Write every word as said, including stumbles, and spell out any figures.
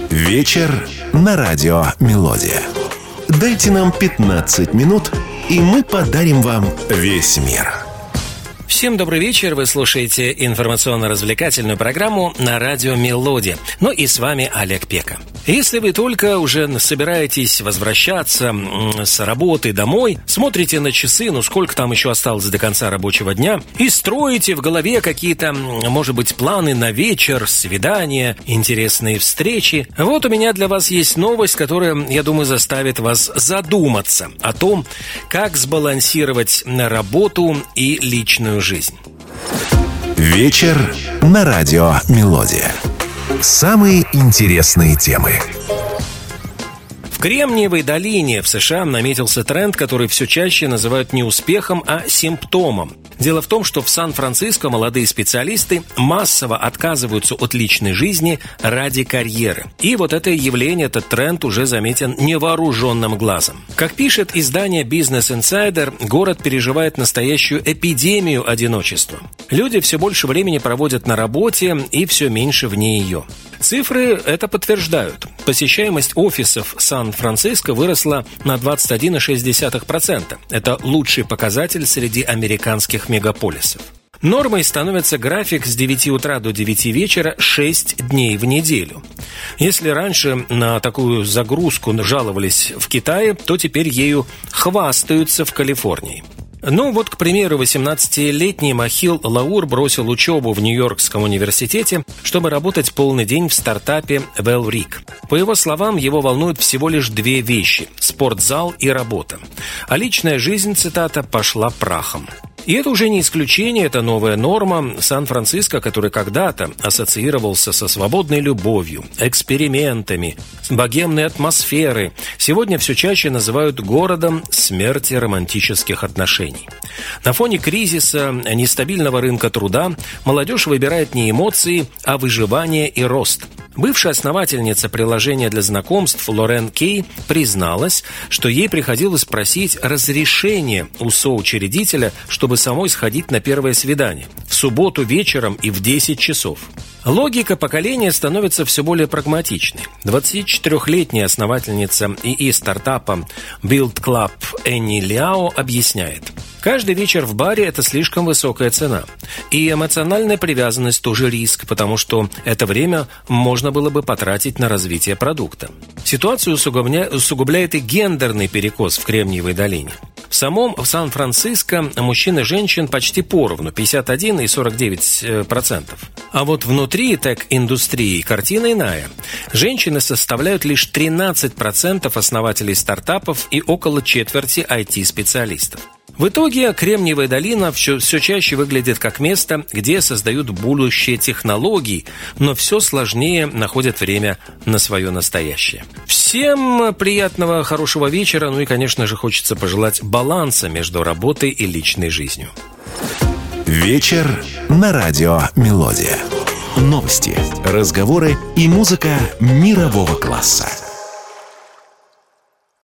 Вечер на радио «Мелодия». Дайте нам пятнадцать минут, и мы подарим вам весь мир. Всем добрый вечер, вы слушаете информационно-развлекательную программу на радио «Мелодия». Ну и с вами Олег Пека. Если вы только уже собираетесь возвращаться с работы домой, смотрите на часы, ну сколько там еще осталось до конца рабочего дня, и строите в голове какие-то, может быть, планы на вечер, свидания, интересные встречи, вот у меня для вас есть новость, которая, я думаю, заставит вас задуматься о том, как сбалансировать работу и личную жизнь. Вечер на радио «Мелодия». Самые интересные темы. В Кремниевой долине в США наметился тренд, который все чаще называют не успехом, а симптомом. Дело в том, что в Сан-Франциско молодые специалисты массово отказываются от личной жизни ради карьеры. И вот это явление, этот тренд уже заметен невооруженным глазом. Как пишет издание Business Insider, город переживает настоящую эпидемию одиночества. Люди все больше времени проводят на работе и все меньше вне ее. Цифры это подтверждают. Посещаемость офисов Сан-Франциско выросла на двадцать один целых шесть десятых процента. Это лучший показатель среди американских мегаполисов. Нормой становится график с девяти утра до девяти вечера шесть дней в неделю. Если раньше на такую загрузку жаловались в Китае, то теперь ею хвастаются в Калифорнии. Ну вот, к примеру, восемнадцатилетний Махил Лаур бросил учебу в Нью-Йоркском университете, чтобы работать полный день в стартапе Wellrig. По его словам, его волнуют всего лишь две вещи – спортзал и работа. А личная жизнь, цитата, «пошла прахом». И это уже не исключение, это новая норма. Сан-Франциско, который когда-то ассоциировался со свободной любовью, экспериментами, с богемной атмосферой, сегодня все чаще называют городом смерти романтических отношений. На фоне кризиса, нестабильного рынка труда молодежь выбирает не эмоции, а выживание и рост. Бывшая основательница приложения для знакомств Лорен Кей призналась, что ей приходилось просить разрешения у соучредителя, чтобы самой сходить на первое свидание в субботу вечером и в десять часов. Логика поколения становится все более прагматичной. двадцатичетырёхлетняя основательница ИИ стартапа Build Club Энни Ляо объясняет: каждый вечер в баре – это слишком высокая цена. И эмоциональная привязанность тоже риск, потому что это время можно было бы потратить на развитие продукта. Ситуацию усугубля... усугубляет и гендерный перекос в Кремниевой долине. В самом в Сан-Франциско мужчин и женщин почти поровну – пятьдесят один и сорок девять процентов. А вот внутри тег-индустрии картина иная. Женщины составляют лишь тринадцать процентов основателей стартапов и около четверти ай ти-специалистов. В итоге Кремниевая долина все, все чаще выглядит как место, где создают будущее технологий, но все сложнее находят время на свое настоящее. Всем приятного, хорошего вечера, ну и, конечно же, хочется пожелать баланса между работой и личной жизнью. Вечер на радио «Мелодия». Новости, разговоры и музыка мирового класса.